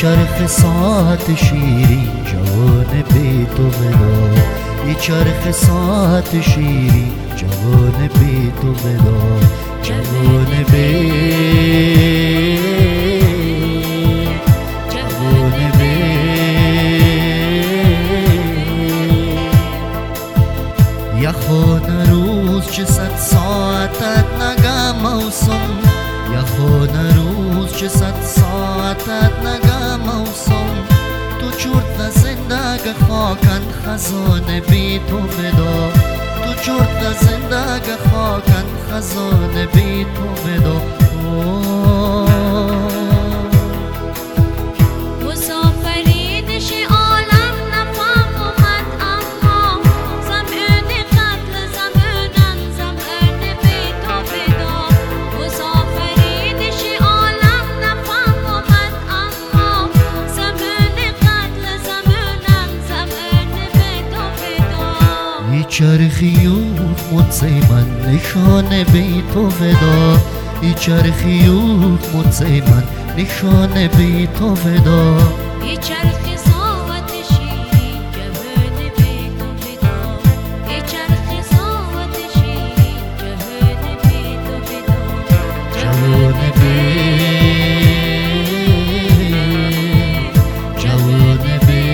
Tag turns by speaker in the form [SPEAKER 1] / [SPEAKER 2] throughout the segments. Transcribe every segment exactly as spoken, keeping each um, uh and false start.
[SPEAKER 1] چرخ ساعت شیرین جوان بی تو ودا، یه چرخ ساعت شیرین جوان بی تو ودا، جوان بی جوان بی یخون روز چه صد ساعتت نگم موسم، یخون روز چه صد ساعتت نگم موسم، تو چرت زندگی خاکن خزانه بی تو ودا، تو چرت زندگی خاکن خزانه بی تو ودا. چرخیوت مدسی من نشانه بی تو ودا، ای چرخیوت مدسی من نشانه بی تو ودا،
[SPEAKER 2] ای چرخ ساعت شیرین جوان بی تو ودا، ای چرخ ساعت شیرین جوان بی تو ودا،
[SPEAKER 1] جوان بی جوان بی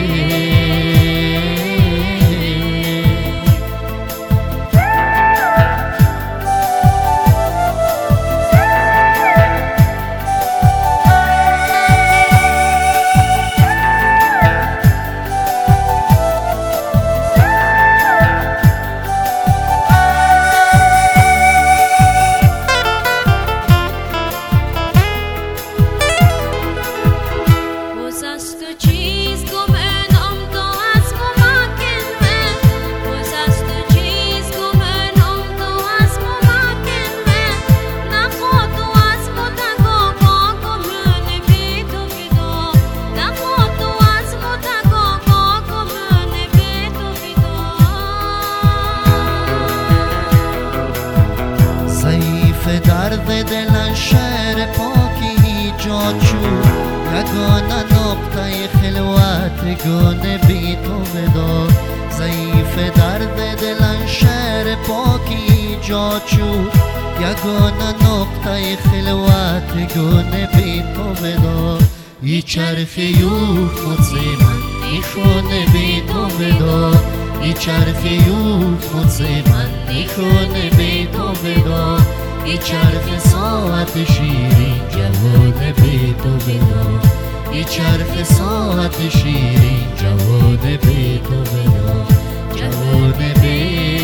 [SPEAKER 1] درد دلن شعر پاکی ایجاد شد، یگانه نقطه خلوت گونه بی تو ودا، ضعیف درد دلن شعر پاکی ایجاد شد، یگانه نقطه خلوت گونه بی تو ودا، ای چرخیوت مدسی من نشانه بی تو ودا، ای چرخیوت مدسی من نشانه بی تو ودا، ای چرخ ساعت شیرین جوان بی تو ودا، ای چرخ ساعت شیرین جوان بی تو ودا، جوان بی